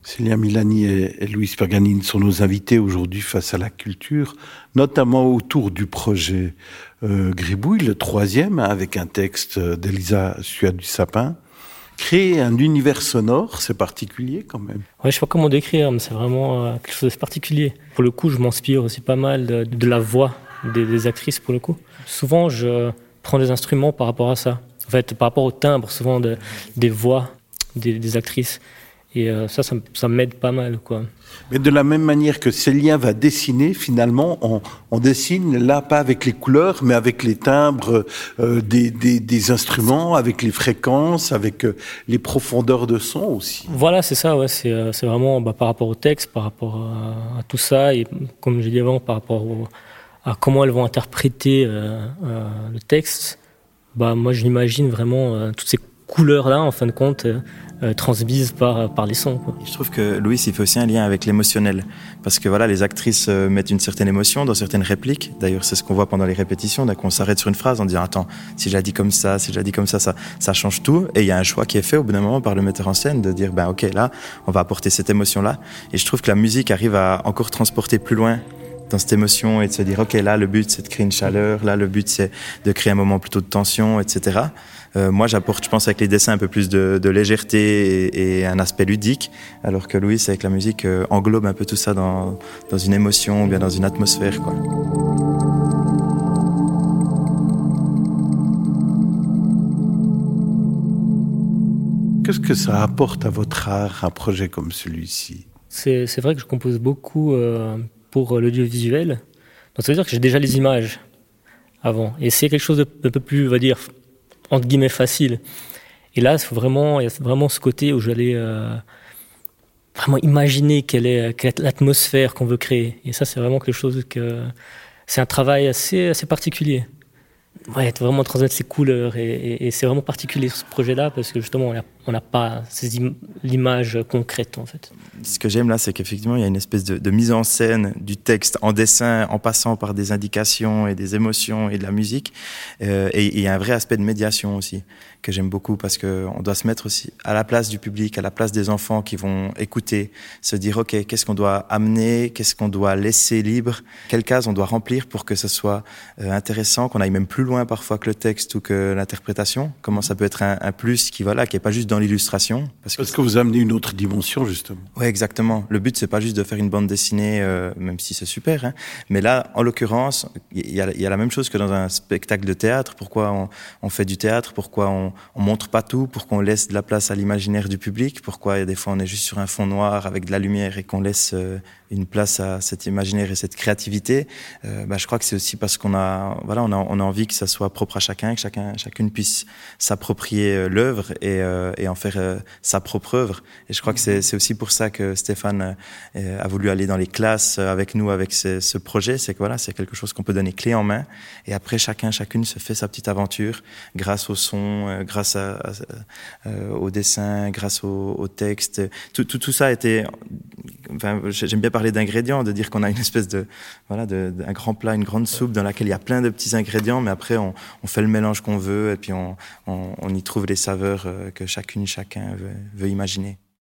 Célia Milani et Louise Paganini sont nos invités aujourd'hui face à la culture, notamment autour du projet Gribouille, le troisième, avec un texte d'Elisa Suat-du-Sapin. Créer un univers sonore, c'est particulier quand même. Ouais, je sais pas comment décrire, mais c'est vraiment quelque chose de particulier. Pour le coup, je m'inspire aussi pas mal de la voix des actrices, pour le coup. Souvent, je prends des instruments par rapport à ça. En fait, par rapport au timbre, souvent des voix des actrices. Et ça m'aide pas mal, quoi. Mais de la même manière que Célia va dessiner, finalement, on dessine là pas avec les couleurs, mais avec les timbres des instruments, avec les fréquences, avec les profondeurs de son aussi. Voilà, c'est ça, ouais, c'est vraiment par rapport au texte, par rapport à tout ça, et comme j'ai dit avant, par rapport à comment elles vont interpréter le texte. Moi, je l'imagine vraiment toutes ces couleurs-là, en fin de compte, transmises par les sons, quoi. Je trouve que Louis, il fait aussi un lien avec l'émotionnel. Parce que voilà, les actrices mettent une certaine émotion dans certaines répliques. D'ailleurs, c'est ce qu'on voit pendant les répétitions. Qu'on s'arrête sur une phrase en disant, attends, si je la dis comme ça, ça change tout. Et il y a un choix qui est fait au bout d'un moment par le metteur en scène de dire, ok, là, on va apporter cette émotion-là. Et je trouve que la musique arrive à encore transporter plus loin dans cette émotion et de se dire, ok, là, le but, c'est de créer une chaleur. Là, le but, c'est de créer un moment plutôt de tension, etc. Moi, j'apporte, je pense, avec les dessins un peu plus de légèreté et un aspect ludique, alors que Louis, avec la musique, englobe un peu tout ça dans une émotion ou bien dans une atmosphère, quoi. Qu'est-ce que ça apporte à votre art, un projet comme celui-ci ? C'est vrai que je compose beaucoup pour l'audiovisuel. Donc ça veut dire que j'ai déjà les images avant. Et c'est quelque chose d'un peu plus, on va dire, entre guillemets, facile. Et là, il y a vraiment ce côté où j'allais vraiment imaginer quelle est l'atmosphère qu'on veut créer. Et ça, c'est vraiment quelque chose c'est un travail assez particulier. Ouais, vraiment transmettre ces couleurs. Et c'est vraiment particulier sur ce projet-là parce que justement, on n'a pas l'image concrète, en fait. Ce que j'aime là, c'est qu'effectivement, il y a une espèce de mise en scène du texte en dessin, en passant par des indications et des émotions et de la musique. Et il y a un vrai aspect de médiation aussi, que j'aime beaucoup, parce qu'on doit se mettre aussi à la place du public, à la place des enfants qui vont écouter, se dire, ok, qu'est-ce qu'on doit amener, qu'est-ce qu'on doit laisser libre, quelle case on doit remplir pour que ce soit intéressant, qu'on aille même plus loin parfois que le texte ou que l'interprétation, comment ça peut être un plus qui est pas juste dans l'illustration. Parce que vous amenez une autre dimension, justement. Ouais, exactement. Le but, c'est pas juste de faire une bande dessinée, même si c'est super, hein. Mais là, en l'occurrence, il y a la même chose que dans un spectacle de théâtre. Pourquoi on fait du théâtre? Pourquoi on montre pas tout? Pour qu'on laisse de la place à l'imaginaire du public? Pourquoi des fois on est juste sur un fond noir avec de la lumière et qu'on laisse une place à cet imaginaire et cette créativité? Je crois que c'est aussi parce qu'on a envie que ça soit propre à chacun, que chacune puisse s'approprier l'œuvre et en faire sa propre œuvre. Et je crois que c'est aussi pour ça que Stéphane a voulu aller dans les classes avec nous, avec ce projet. C'est que voilà, c'est quelque chose qu'on peut donner clé en main. Et après, chacune se fait sa petite aventure grâce au son, grâce au dessin, grâce au texte. Tout ça a été... Enfin, j'aime bien parler d'ingrédients, de dire qu'on a une espèce un grand plat, une grande soupe dans laquelle il y a plein de petits ingrédients, mais après on fait le mélange qu'on veut et puis on y trouve les saveurs que chacun veut imaginer.